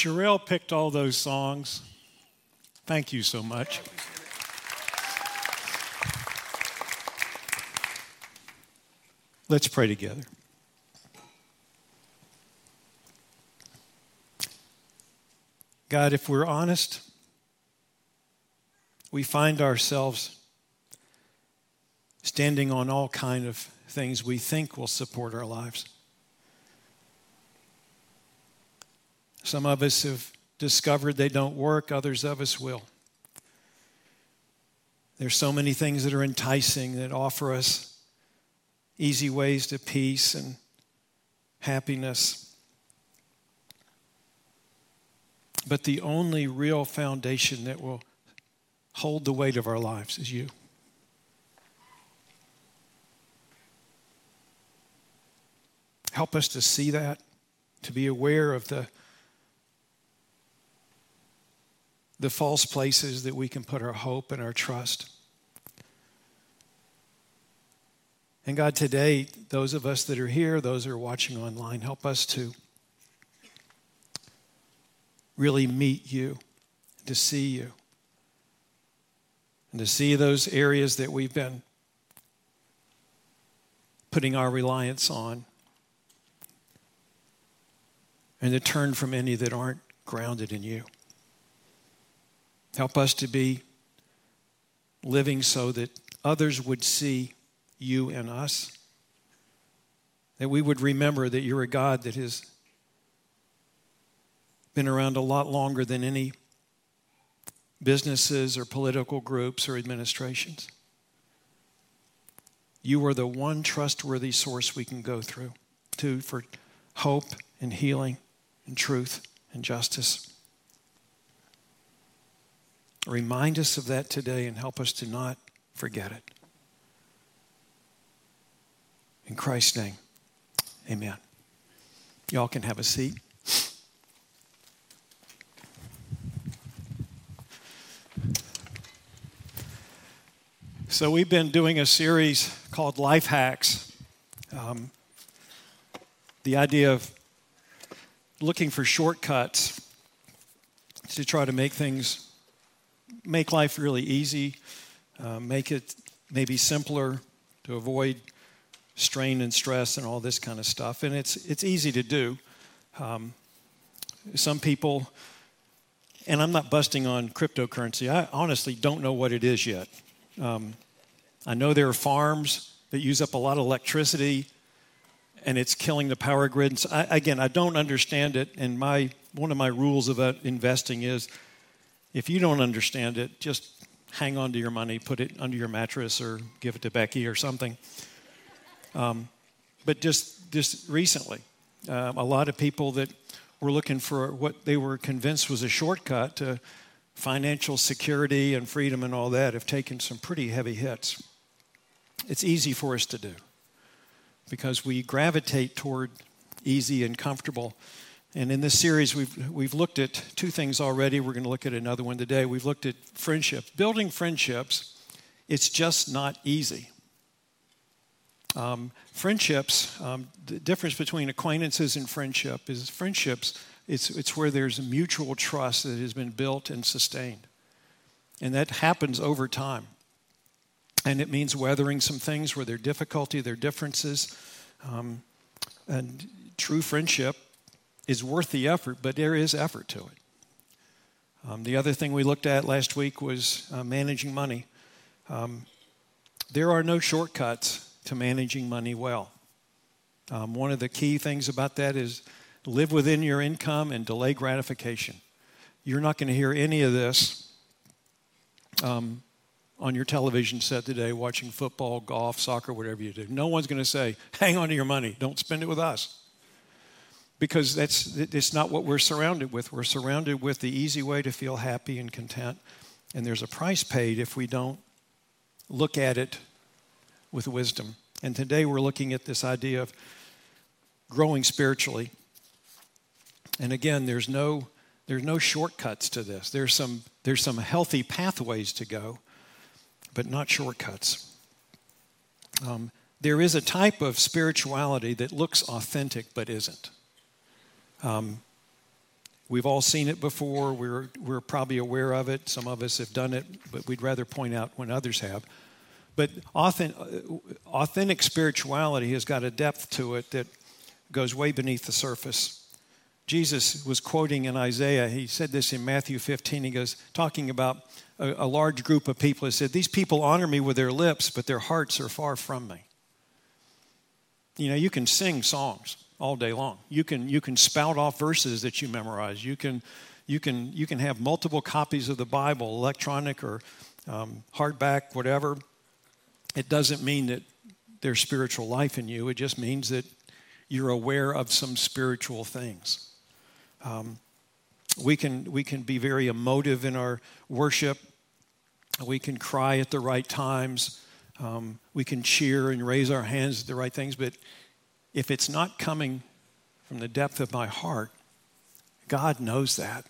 Sherelle picked all those songs. Thank you so much. Let's pray together. God, if we're honest, we find ourselves standing on all kind of things we think will support our lives. Some of us have discovered they don't work, others of us will. There's so many things that are enticing that offer us easy ways to peace and happiness. But the only real foundation that will hold the weight of our lives is you. Help us to see that, to be aware of the false places that we can put our hope and our trust. And God, today, those of us that are here, those that are watching online, help us to really meet you, to see you, and to see those areas that we've been putting our reliance on, and to turn from any that aren't grounded in you. Help us to be living so that others would see you in us, that we would remember that you're a God that has been around a lot longer than any businesses or political groups or administrations. You are the one trustworthy source we can go to for hope and healing and truth and justice. Remind us of that today and help us to not forget it. In Christ's name, amen. Y'all can have a seat. So we've been doing a series called Life Hacks. The idea of looking for shortcuts to try to make life really easy, make it maybe simpler, to avoid strain and stress and all this kind of stuff. And it's easy to do. Some people, and I'm not busting on cryptocurrency. I honestly don't know what it is yet. I know there are farms that use up a lot of electricity, and it's killing the power grid. And so I don't understand it. And one of my rules about investing is, if you don't understand it, just hang on to your money, put it under your mattress, or give it to Becky or something. But just recently, a lot of people that were looking for what they were convinced was a shortcut to financial security and freedom and all that have taken some pretty heavy hits. It's easy for us to do because we gravitate toward easy and comfortable. And in this series, we've looked at two things already. We're going to look at another one today. We've looked at friendships. Building friendships, it's just not easy. Friendships, the difference between acquaintances and friendship is friendships, it's where there's a mutual trust that has been built and sustained. And that happens over time. And it means weathering some things where there are difficulty, there are differences. And true friendship is worth the effort, but there is effort to it. The other thing we looked at last week was managing money. There are no shortcuts to managing money well. One of the key things about that is live within your income and delay gratification. You're not going to hear any of this on your television set today watching football, golf, soccer, whatever you do. No one's going to say, hang on to your money, don't spend it with us. Because it's not what we're surrounded with. We're surrounded with the easy way to feel happy and content. And there's a price paid if we don't look at it with wisdom. And today we're looking at this idea of growing spiritually. And again, there's no shortcuts to this. There's some healthy pathways to go, but not shortcuts. There is a type of spirituality that looks authentic but isn't. We've all seen it before. We're probably aware of it. Some of us have done it, but we'd rather point out when others have. But authentic spirituality has got a depth to it that goes way beneath the surface. Jesus was quoting in Isaiah. He said this in Matthew 15. He goes, talking about a large group of people. He said, these people honor me with their lips, but their hearts are far from me. You know, you can sing songs all day long. You can spout off verses that you memorize. You can have multiple copies of the Bible, electronic or hardback, whatever. It doesn't mean that there's spiritual life in you. It just means that you're aware of some spiritual things. We can be very emotive in our worship. We can cry at the right times. We can cheer and raise our hands at the right things. But if it's not coming from the depth of my heart, God knows that.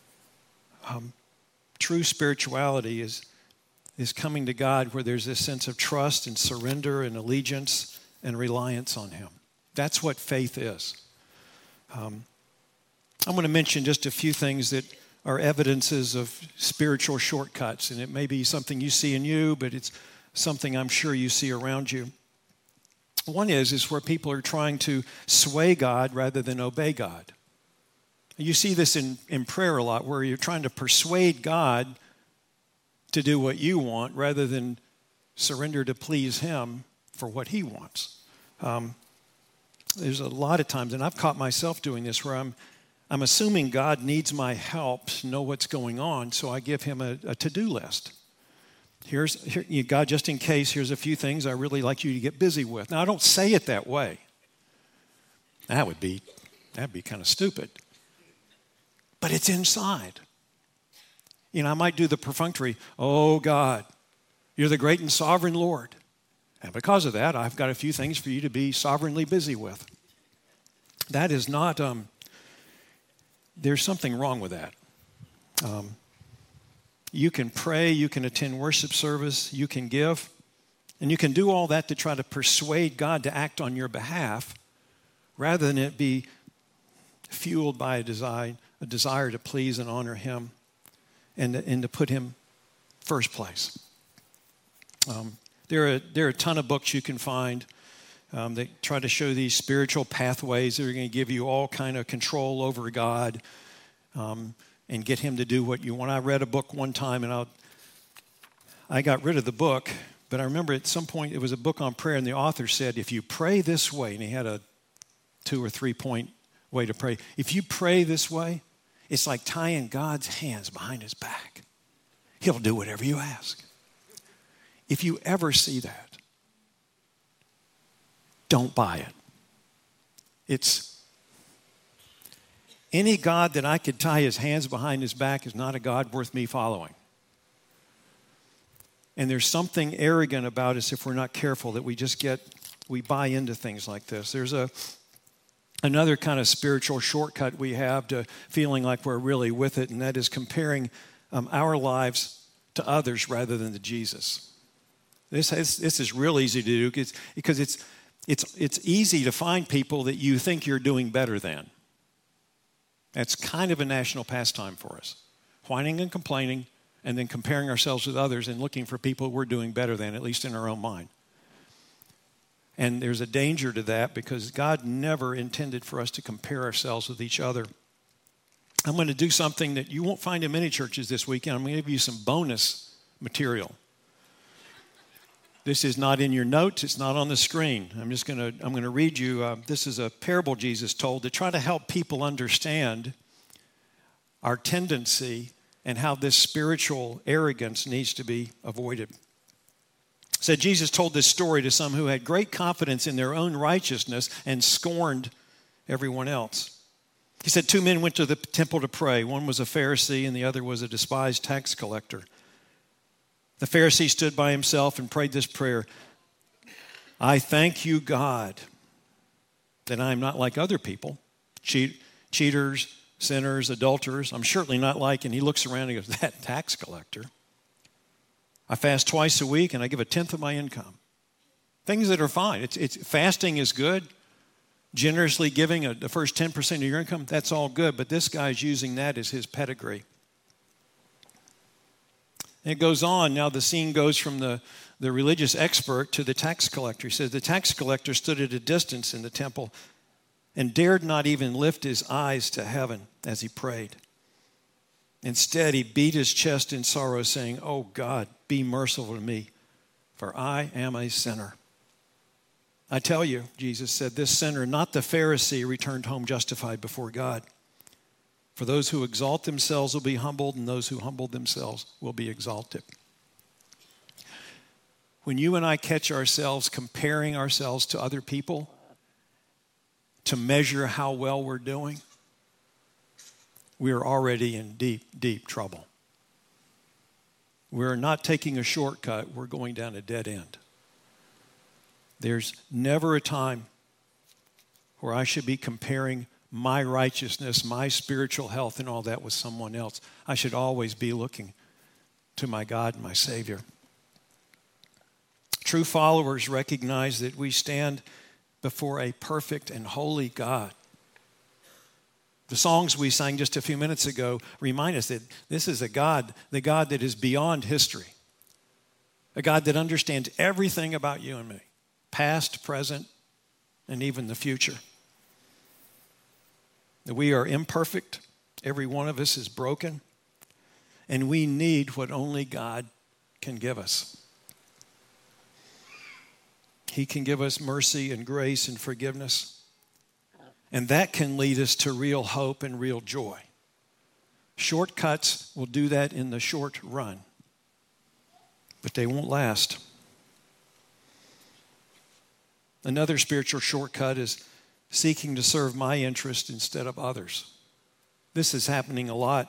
True spirituality is coming to God where there's this sense of trust and surrender and allegiance and reliance on Him. That's what faith is. I'm going to mention just a few things that are evidences of spiritual shortcuts, and it may be something you see in you, but it's something I'm sure you see around you. One is where people are trying to sway God rather than obey God. You see this in prayer a lot, where you're trying to persuade God to do what you want rather than surrender to please Him for what He wants. There's a lot of times, and I've caught myself doing this, where I'm assuming God needs my help to know what's going on, so I give Him a to-do list. God, just in case, here's a few things I really like you to get busy with. Now, I don't say it that way. That'd be kind of stupid. But it's inside. You know, I might do the perfunctory, oh God, you're the great and sovereign Lord. And because of that, I've got a few things for you to be sovereignly busy with. That is not, there's something wrong with that. You can pray, you can attend worship service, you can give, and you can do all that to try to persuade God to act on your behalf rather than it be fueled by a desire to please and honor Him and to put Him first place. There are a ton of books you can find that try to show these spiritual pathways that are going to give you all kind of control over God and get Him to do what you want. I read a book one time, and I got rid of the book, but I remember at some point it was a book on prayer, and the author said, if you pray this way, and he had a 2 or 3 point way to pray. If you pray this way, it's like tying God's hands behind His back. He'll do whatever you ask. If you ever see that, don't buy it. It's any God that I could tie His hands behind His back is not a God worth me following. And there's something arrogant about us if we're not careful that we buy into things like this. There's another kind of spiritual shortcut we have to feeling like we're really with it, and that is comparing our lives to others rather than to Jesus. This is real easy to do because it's easy to find people that you think you're doing better than. That's kind of a national pastime for us. Whining and complaining and then comparing ourselves with others and looking for people we're doing better than, at least in our own mind. And there's a danger to that because God never intended for us to compare ourselves with each other. I'm going to do something that you won't find in many churches this weekend. I'm going to give you some bonus material. This is not in your notes. It's not on the screen. I'm going to read you. This is a parable Jesus told to try to help people understand our tendency and how this spiritual arrogance needs to be avoided. It said Jesus told this story to some who had great confidence in their own righteousness and scorned everyone else. He said 2 men went to the temple to pray. One was a Pharisee and the other was a despised tax collector. The Pharisee stood by himself and prayed this prayer, I thank you, God, that I am not like other people, cheaters, sinners, adulterers. I'm certainly not like, and he looks around and goes, that tax collector. I fast twice a week and I give 1/10 of my income. Things that are fine. Fasting is good. Generously giving the first 10% of your income, that's all good, but this guy's using that as his pedigree. And it goes on. Now the scene goes from the religious expert to the tax collector. He says, the tax collector stood at a distance in the temple and dared not even lift his eyes to heaven as he prayed. Instead, he beat his chest in sorrow, saying, "Oh God, be merciful to me, for I am a sinner." I tell you, Jesus said, this sinner, not the Pharisee, returned home justified before God. For those who exalt themselves will be humbled, and those who humble themselves will be exalted. When you and I catch ourselves comparing ourselves to other people to measure how well we're doing, we are already in deep, deep trouble. We're not taking a shortcut. We're going down a dead end. There's never a time where I should be comparing my righteousness, my spiritual health, and all that with someone else. I should always be looking to my God and my Savior. True followers recognize that we stand before a perfect and holy God. The songs we sang just a few minutes ago remind us that this is a God, the God that is beyond history, a God that understands everything about you and me. Past, present, and even the future. That we are imperfect. Every one of us is broken. And we need what only God can give us. He can give us mercy and grace and forgiveness. And that can lead us to real hope and real joy. Shortcuts will do that in the short run. But they won't last. Another spiritual shortcut is seeking to serve my interest instead of others. This is happening a lot.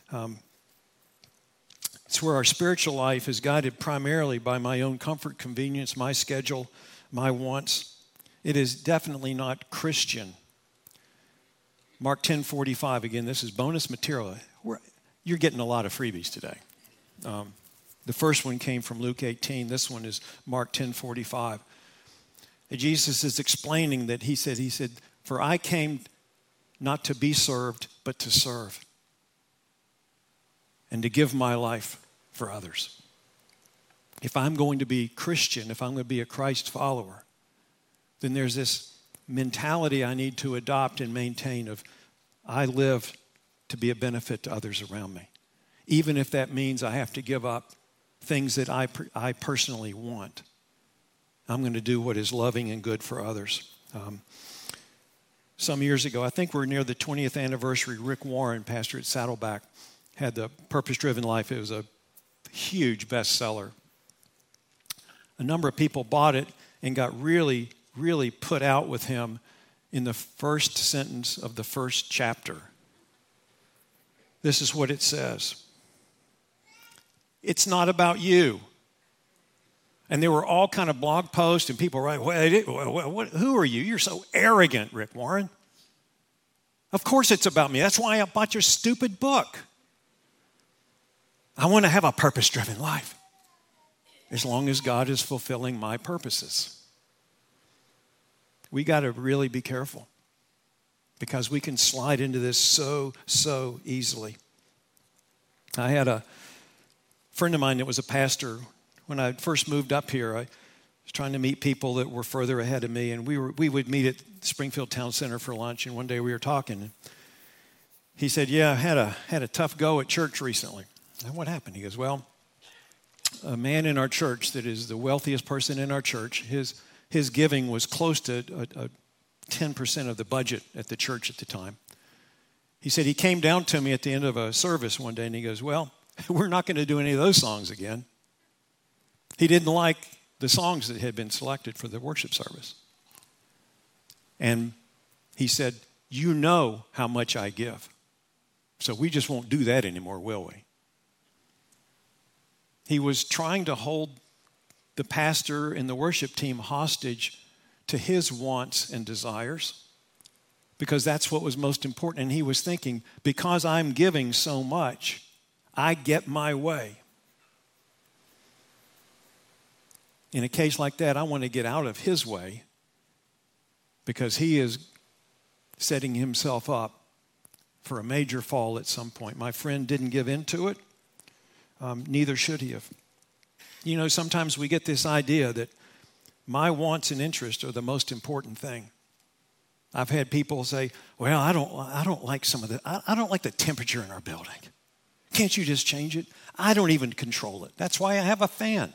It's where our spiritual life is guided primarily by my own comfort, convenience, my schedule, my wants. It is definitely not Christian. Mark 10:45, again, this is bonus material. You're getting a lot of freebies today. The first one came from Luke 18. This one is Mark 10:45. Jesus is explaining that he said, "For I came not to be served, but to serve, and to give my life for others." If I'm going to be Christian, if I'm going to be a Christ follower, then there's this mentality I need to adopt and maintain of I live to be a benefit to others around me, even if that means I have to give up things that I personally want. I'm going to do what is loving and good for others. Some years ago, I think we're near the 20th anniversary, Rick Warren, pastor at Saddleback, had the Purpose-Driven Life. It was a huge bestseller. A number of people bought it and got really, really put out with him in the first sentence of the first chapter. This is what it says. It's not about you. And there were all kind of blog posts and people write, who are you? You're so arrogant, Rick Warren. Of course it's about me. That's why I bought your stupid book. I want to have a purpose-driven life as long as God is fulfilling my purposes. We got to really be careful because we can slide into this so easily. I had a friend of mine that was a pastor. When I first moved up here, I was trying to meet people that were further ahead of me, and we would meet at Springfield Town Center for lunch, and one day we were talking, and he said, "Yeah, I had a tough go at church recently." And what happened? He goes, "Well, a man in our church that is the wealthiest person in our church, his giving was close to 10% of the budget at the church at the time." He said he came down to me at the end of a service one day, and he goes, "Well, we're not going to do any of those songs again." He didn't like the songs that had been selected for the worship service. And he said, "You know how much I give. So we just won't do that anymore, will we?" He was trying to hold the pastor and the worship team hostage to his wants and desires because that's what was most important. And he was thinking, because I'm giving so much, I get my way. In a case like that, I want to get out of his way because he is setting himself up for a major fall at some point. My friend didn't give in to it. Neither should he have. You know, sometimes we get this idea that my wants and interests are the most important thing. I've had people say, well, I don't like I don't like the temperature in our building. Can't you just change it? I don't even control it. That's why I have a fan.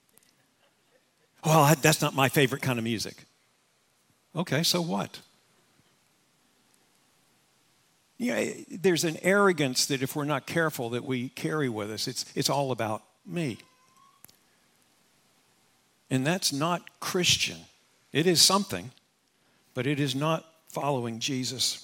Well, that's not my favorite kind of music. Okay, so what? Yeah, there's an arrogance that if we're not careful that we carry with us. It's all about me. And that's not Christian. It is something, but it is not following Jesus.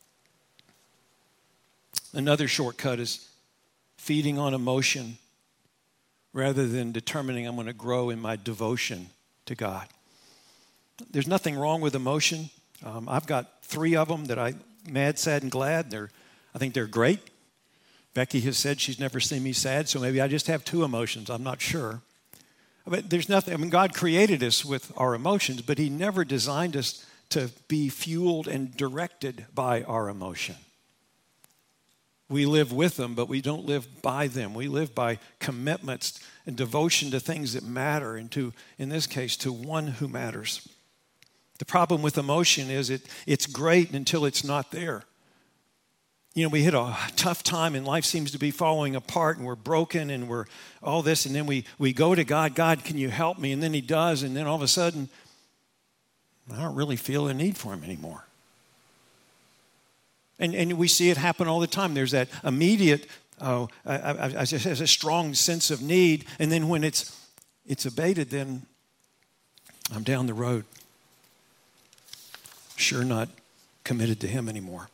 Another shortcut is feeding on emotion rather than determining I'm going to grow in my devotion to God. There's nothing wrong with emotion. I've got 3 of them that mad, sad, and glad. I think they're great. Becky has said she's never seen me sad, so maybe I just have 2 emotions. I'm not sure. But there's nothing, I mean, God created us with our emotions, but he never designed us to be fueled and directed by our emotion. We live with them, but we don't live by them. We live by commitments and devotion to things that matter, and to, in this case, to one who matters. The problem with emotion is it's great until it's not there. You know, we hit a tough time and life seems to be falling apart and we're broken and we're all this, and then we go to God, God, can you help me? And then he does, and then all of a sudden, I don't really feel a need for him anymore. And we see it happen all the time. There's that immediate, a strong sense of need, and then when it's abated, then I'm down the road. Sure not committed to him anymore.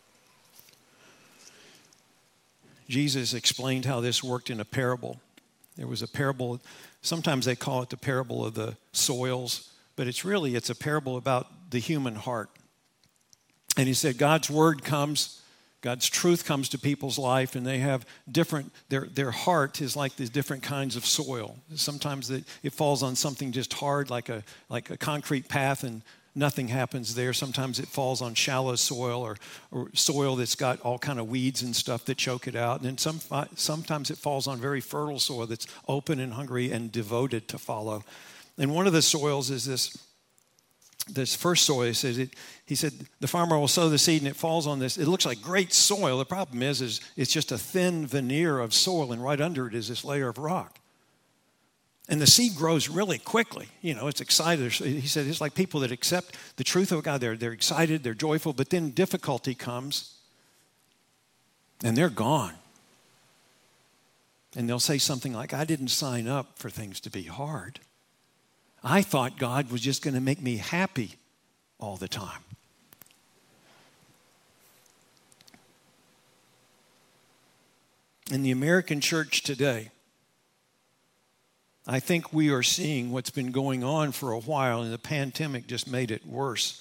Jesus explained how this worked in a parable. There was a parable, sometimes they call it the parable of the soils, but it's a parable about the human heart. And he said God's word comes, God's truth comes to people's life, and they have different, their heart is like these different kinds of soil. Sometimes it falls on something just hard, like a concrete path, and nothing happens there. Sometimes it falls on shallow soil or soil that's got all kind of weeds and stuff that choke it out. And then sometimes it falls on very fertile soil that's open and hungry and devoted to follow. And one of the soils is this first soil. He said the farmer will sow the seed and it falls on this. It looks like great soil. The problem is it's just a thin veneer of soil, and right under it is this layer of rock. And the seed grows really quickly. You know, it's excited. He said it's like people that accept the truth of God. They're excited, they're joyful, but then difficulty comes and they're gone. And they'll say something like, I didn't sign up for things to be hard. I thought God was just going to make me happy all the time. In the American church today, I think we are seeing what's been going on for a while, and the pandemic just made it worse,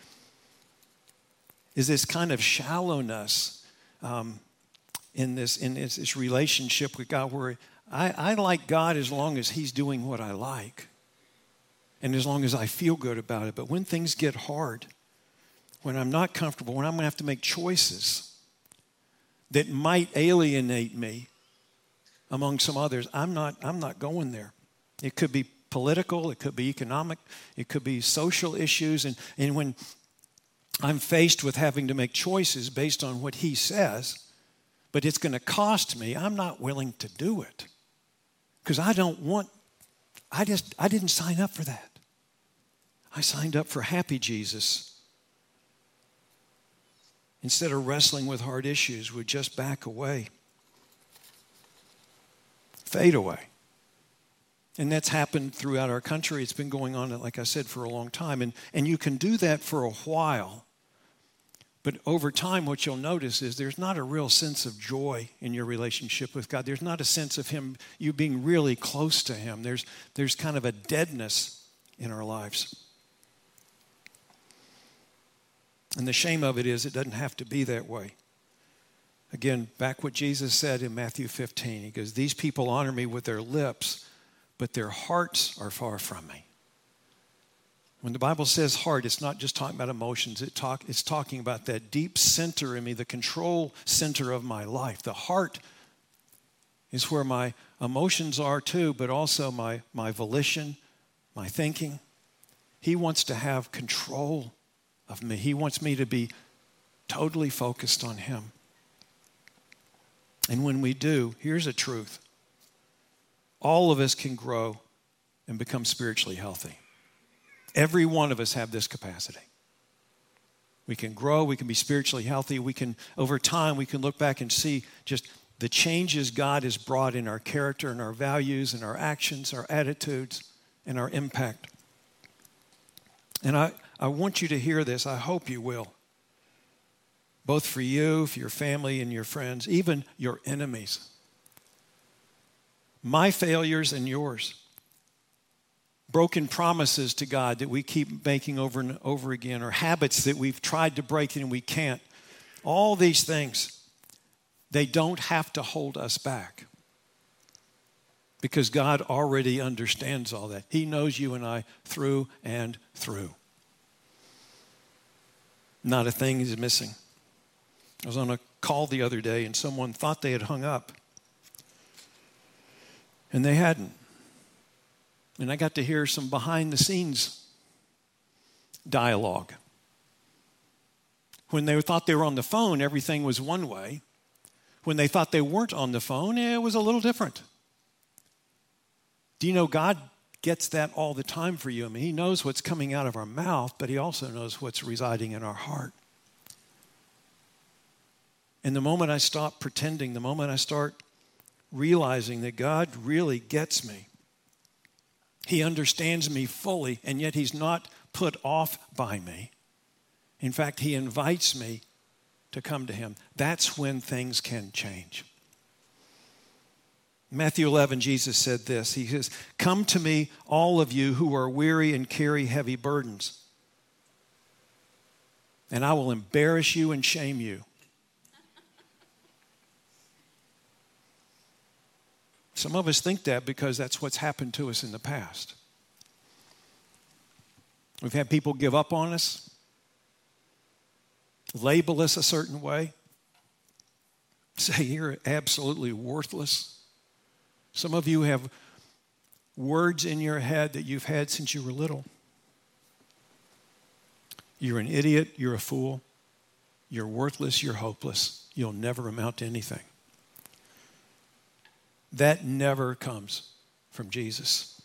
is this kind of shallowness in this relationship with God, where I like God as long as he's doing what I like and as long as I feel good about it. But when things get hard, when I'm not comfortable, when I'm going to have to make choices that might alienate me among some others, I'm not going there. It could be political, it could be economic, it could be social issues. And when I'm faced with having to make choices based on what he says, but it's going to cost me, I'm not willing to do it. Because I didn't sign up for that. I signed up for happy Jesus. Instead of wrestling with hard issues, would just back away. Fade away. And that's happened throughout our country. It's been going on, like I said, for a long time. And you can do that for a while. But over time, what you'll notice is there's not a real sense of joy in your relationship with God. There's not a sense of you being really close to him. There's kind of a deadness in our lives. And the shame of it is it doesn't have to be that way. Again, back what Jesus said in Matthew 15. He goes, these people honor me with their lips, but their hearts are far from me. When the Bible says heart, it's not just talking about emotions. It's talking about that deep center in me, the control center of my life. The heart is where my emotions are too, but also my volition, my thinking. He wants to have control of me. He wants me to be totally focused on him. And when we do, here's a truth. All of us can grow and become spiritually healthy. Every one of us have this capacity. We can grow, we can be spiritually healthy, over time, we can look back and see just the changes God has brought in our character and our values and our actions, our attitudes, and our impact. And I want you to hear this. I hope you will. Both for you, for your family and your friends, even your enemies. My failures and yours. Broken promises to God that we keep making over and over again, or habits that we've tried to break and we can't. All these things, they don't have to hold us back because God already understands all that. He knows you and I through and through. Not a thing is missing. I was on a call the other day and someone thought they had hung up and they hadn't. And I got to hear some behind-the-scenes dialogue. When they thought they were on the phone, everything was one way. When they thought they weren't on the phone, it was a little different. Do you know God gets that all the time for you? I mean, he knows what's coming out of our mouth, but he also knows what's residing in our heart. And the moment I stop pretending, the moment I start realizing that God really gets me, he understands me fully, and yet he's not put off by me. In fact, he invites me to come to him. That's when things can change. Matthew 11, Jesus said this. He says, "Come to me, all of you who are weary and carry heavy burdens, and I will embarrass you and shame you." Some of us think that because that's what's happened to us in the past. We've had people give up on us, label us a certain way, say you're absolutely worthless. Some of you have words in your head that you've had since you were little. You're an idiot, you're a fool, you're worthless, you're hopeless, you'll never amount to anything. That never comes from Jesus.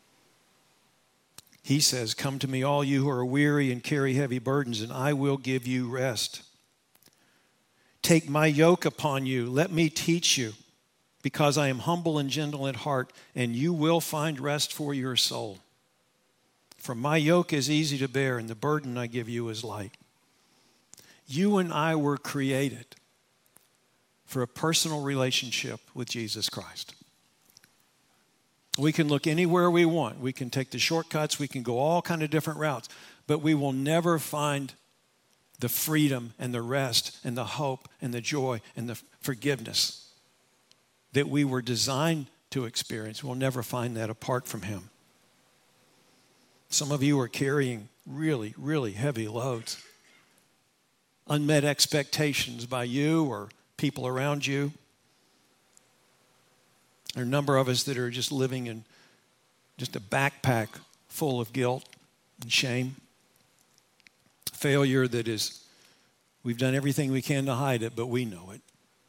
He says, "Come to me, all you who are weary and carry heavy burdens, and I will give you rest. Take my yoke upon you. Let me teach you, because I am humble and gentle at heart, and you will find rest for your soul. For my yoke is easy to bear, and the burden I give you is light." You and I were created for a personal relationship with Jesus Christ. We can look anywhere we want. We can take the shortcuts. We can go all kind of different routes. But we will never find the freedom and the rest and the hope and the joy and the forgiveness that we were designed to experience. We'll never find that apart from him. Some of you are carrying really, really heavy loads. Unmet expectations by you or people around you. There are a number of us that are just living in just a backpack full of guilt and shame. Failure that is, we've done everything we can to hide it, but we know it.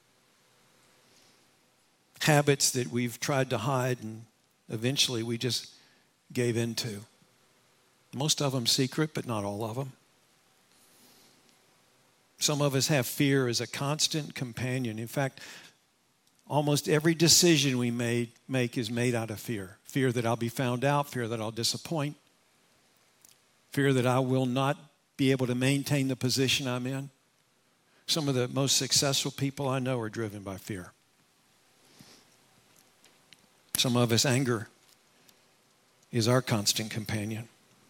Habits that we've tried to hide and eventually we just gave into. Most of them secret, but not all of them. Some of us have fear as a constant companion. In fact, almost every decision we make is made out of fear. Fear that I'll be found out, fear that I'll disappoint, fear that I will not be able to maintain the position I'm in. Some of the most successful people I know are driven by fear. Some of us, anger is our constant companion.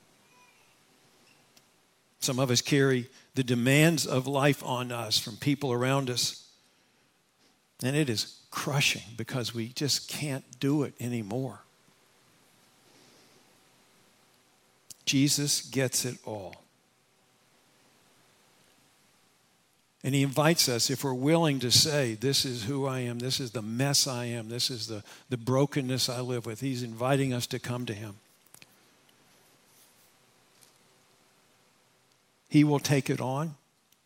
Some of us carry the demands of life on us from people around us. And it is crushing because we just can't do it anymore. Jesus gets it all. And he invites us, if we're willing to say, this is who I am, this is the mess I am, this is the brokenness I live with. He's inviting us to come to him. He will take it on.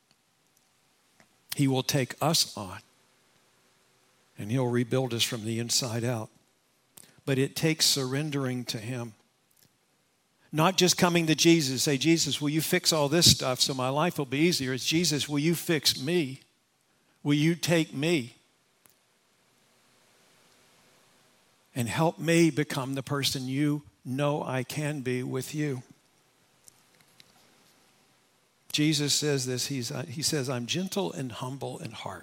He will take us on. And he'll rebuild us from the inside out. But it takes surrendering to him. Not just coming to Jesus, say, Jesus, will you fix all this stuff so my life will be easier? It's, Jesus, will you fix me? Will you take me? And help me become the person you know I can be with you. Jesus says this, he says, I'm gentle and humble in heart.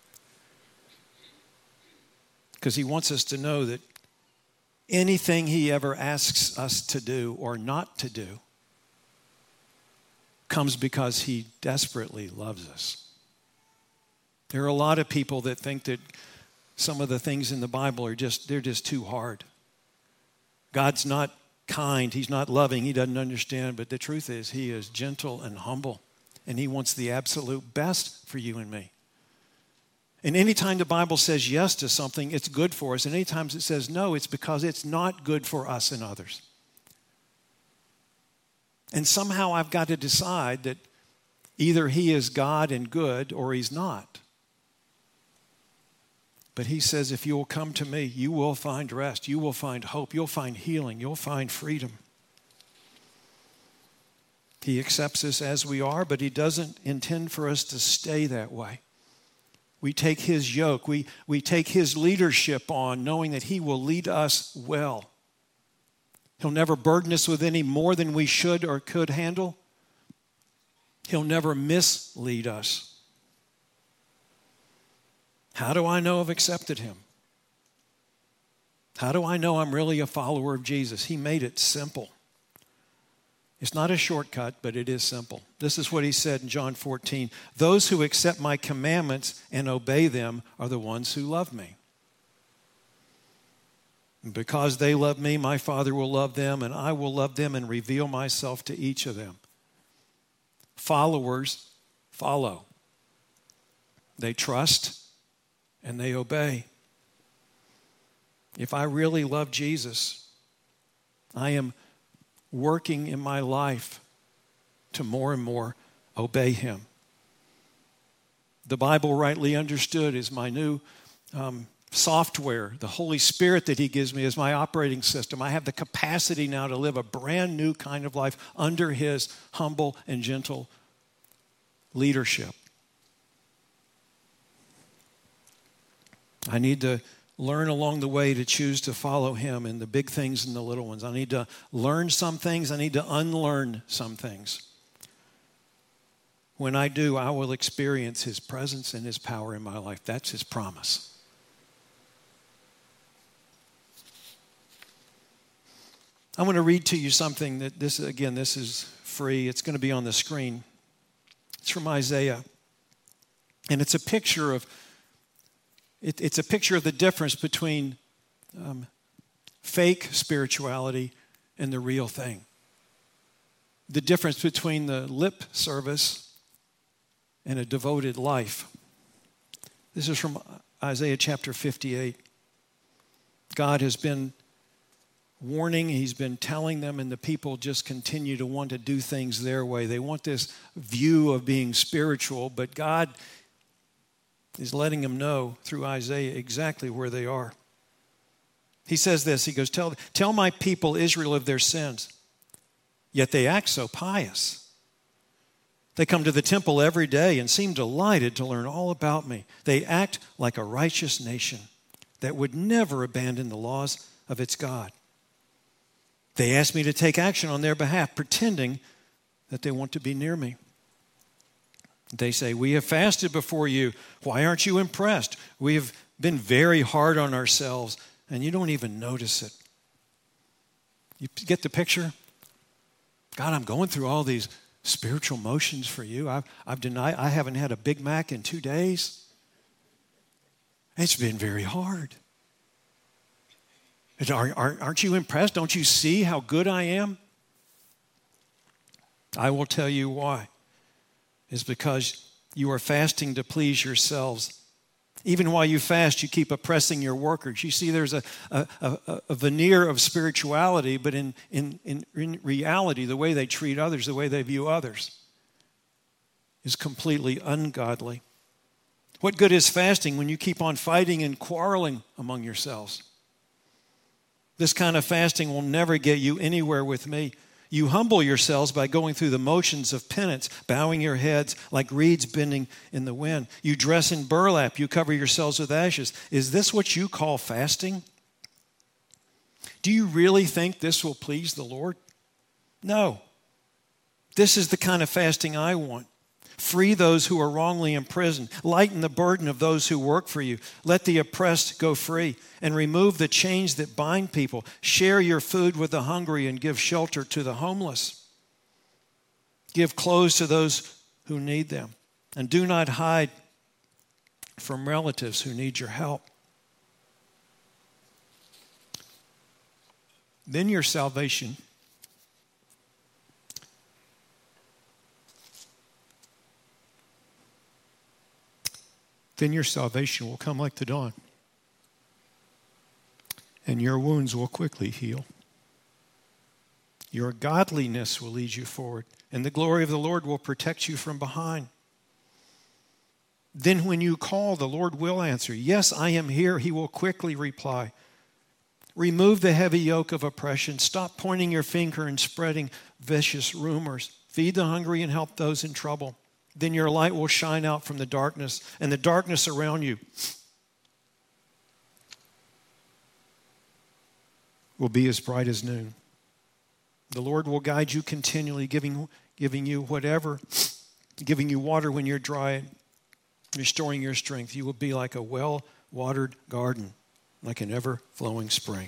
Because he wants us to know that anything he ever asks us to do or not to do comes because he desperately loves us. There are a lot of people that think that some of the things in the Bible are they're just too hard. God's not kind, he's not loving, he doesn't understand, but the truth is he is gentle and humble, and he wants the absolute best for you and me. And anytime the Bible says yes to something, it's good for us. And anytime it says no, it's because it's not good for us and others. And somehow I've got to decide that either he is God and good or he's not. But he says, if you will come to me, you will find rest. You will find hope. You'll find healing. You'll find freedom. He accepts us as we are, but he doesn't intend for us to stay that way. We take his yoke. We take his leadership on, knowing that he will lead us well. He'll never burden us with any more than we should or could handle. He'll never mislead us. How do I know I've accepted him? How do I know I'm really a follower of Jesus? He made it simple. It's not a shortcut, but it is simple. This is what he said in John 14. Those who accept my commandments and obey them are the ones who love me. And because they love me, my Father will love them, and I will love them and reveal myself to each of them. Followers follow. They trust and they obey. If I really love Jesus, I am working in my life to more and more obey him. The Bible, rightly understood, is my new software. The Holy Spirit that he gives me is my operating system. I have the capacity now to live a brand new kind of life under his humble and gentle leadership. I need to learn along the way to choose to follow him in the big things and the little ones. I need to learn some things. I need to unlearn some things. When I do, I will experience his presence and his power in my life. That's his promise. I want to read to you something that this is free. It's going to be on the screen. It's from Isaiah. And it's a picture of the difference between fake spirituality and the real thing. The difference between the lip service and a devoted life. This is from Isaiah chapter 58. God has been warning, he's been telling them, and the people just continue to want to do things their way. They want this view of being spiritual, but God is letting them know through Isaiah exactly where they are. He says this, he goes, tell my people Israel of their sins, yet they act so pious. They come to the temple every day and seem delighted to learn all about me. They act like a righteous nation that would never abandon the laws of its God. They ask me to take action on their behalf, pretending that they want to be near me. They say, we have fasted before you. Why aren't you impressed? We have been very hard on ourselves, and you don't even notice it. You get the picture? God, I'm going through all these spiritual motions for you. I haven't had a Big Mac in 2 days. It's been very hard. Aren't you impressed? Don't you see how good I am? I will tell you why. It's because you are fasting to please yourselves. Even while you fast, you keep oppressing your workers. You see, there's a veneer of spirituality, but in reality, the way they treat others, the way they view others, is completely ungodly. What good is fasting when you keep on fighting and quarreling among yourselves? This kind of fasting will never get you anywhere with me. You humble yourselves by going through the motions of penance, bowing your heads like reeds bending in the wind. You dress in burlap. You cover yourselves with ashes. Is this what you call fasting? Do you really think this will please the Lord? No. This is the kind of fasting I want. Free those who are wrongly imprisoned. Lighten the burden of those who work for you. Let the oppressed go free. And remove the chains that bind people. Share your food with the hungry and give shelter to the homeless. Give clothes to those who need them. And do not hide from relatives who need your help. Then your salvation will come like the dawn, and your wounds will quickly heal. Your godliness will lead you forward, and the glory of the Lord will protect you from behind. Then when you call, the Lord will answer. Yes, I am here, he will quickly reply. Remove the heavy yoke of oppression. Stop pointing your finger and spreading vicious rumors. Feed the hungry and help those in trouble. Then your light will shine out from the darkness, and the darkness around you will be as bright as noon. The Lord will guide you continually, giving you water when you're dry, restoring your strength. You will be like a well-watered garden, like an ever-flowing spring.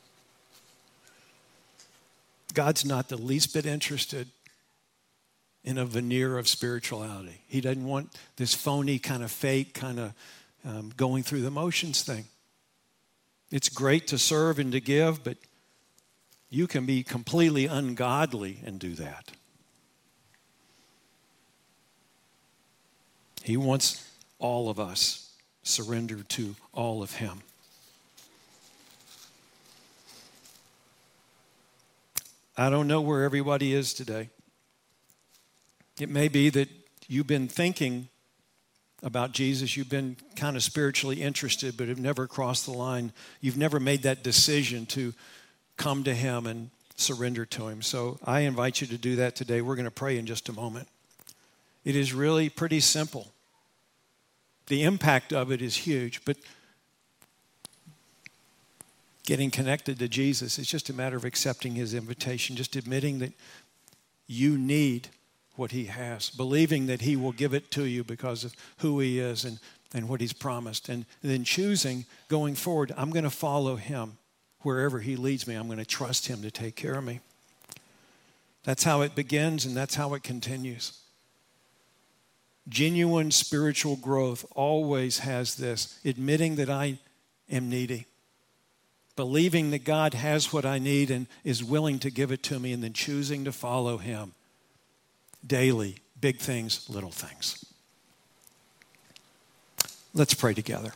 God's not the least bit interested in a veneer of spirituality. He doesn't want this phony kind of fake kind of going through the motions thing. It's great to serve and to give, but you can be completely ungodly and do that. He wants all of us surrendered to all of him. I don't know where everybody is today. It may be that you've been thinking about Jesus. You've been kind of spiritually interested, but have never crossed the line. You've never made that decision to come to him and surrender to him. So I invite you to do that today. We're going to pray in just a moment. It is really pretty simple. The impact of it is huge, but getting connected to Jesus, it's just a matter of accepting his invitation, just admitting that you need what he has, believing that he will give it to you because of who he is and what he's promised, and then choosing going forward, I'm going to follow him wherever he leads me. I'm going to trust him to take care of me. That's how it begins, and that's how it continues. Genuine spiritual growth always has this, admitting that I am needy, believing that God has what I need and is willing to give it to me, and then choosing to follow him daily, big things, little things. Let's pray together.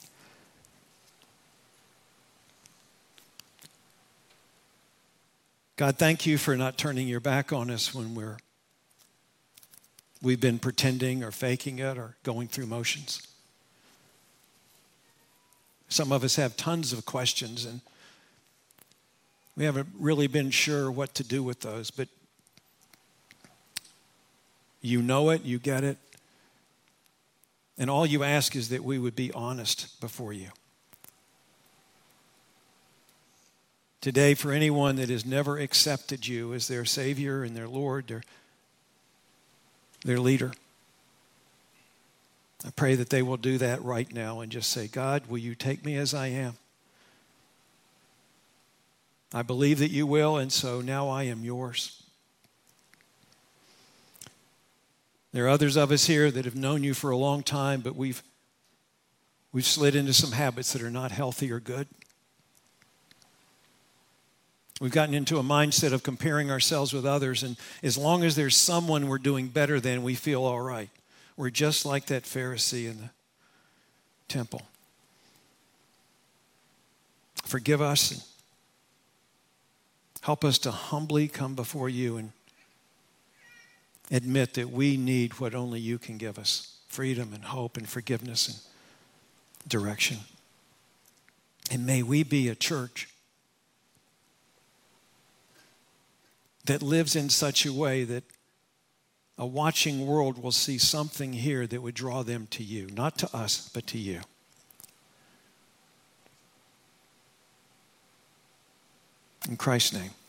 God, thank you for not turning your back on us when we've been pretending or faking it or going through motions. Some of us have tons of questions, and we haven't really been sure what to do with those, but you know it, you get it, and all you ask is that we would be honest before you. Today, for anyone that has never accepted you as their Savior and their Lord, their leader, I pray that they will do that right now and just say, God, will you take me as I am? I believe that you will, and so now I am yours. There are others of us here that have known you for a long time, but we've slid into some habits that are not healthy or good. We've gotten into a mindset of comparing ourselves with others, and as long as there's someone we're doing better than, we feel all right. We're just like that Pharisee in the temple. Forgive us and help us to humbly come before you and admit that we need what only you can give us: freedom and hope and forgiveness and direction. And may we be a church that lives in such a way that a watching world will see something here that would draw them to you, not to us, but to you. In Christ's name.